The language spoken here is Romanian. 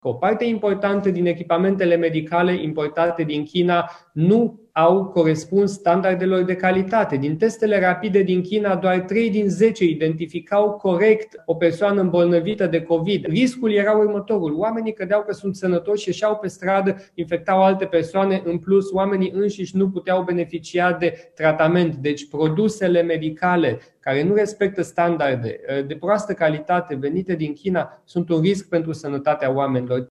O parte importantă din echipamentele medicale importate din China nu au corespuns standardelor de calitate. Din testele rapide din China, doar 3 din 10 identificau corect o persoană îmbolnăvită de COVID. Riscul era următorul: oamenii credeau că sunt sănătoși, ieșeau pe stradă, infectau alte persoane, în plus oamenii înșiși nu puteau beneficia de tratament. Deci produsele medicale care nu respectă standarde de proastă calitate venite din China sunt un risc pentru sănătatea oamenilor.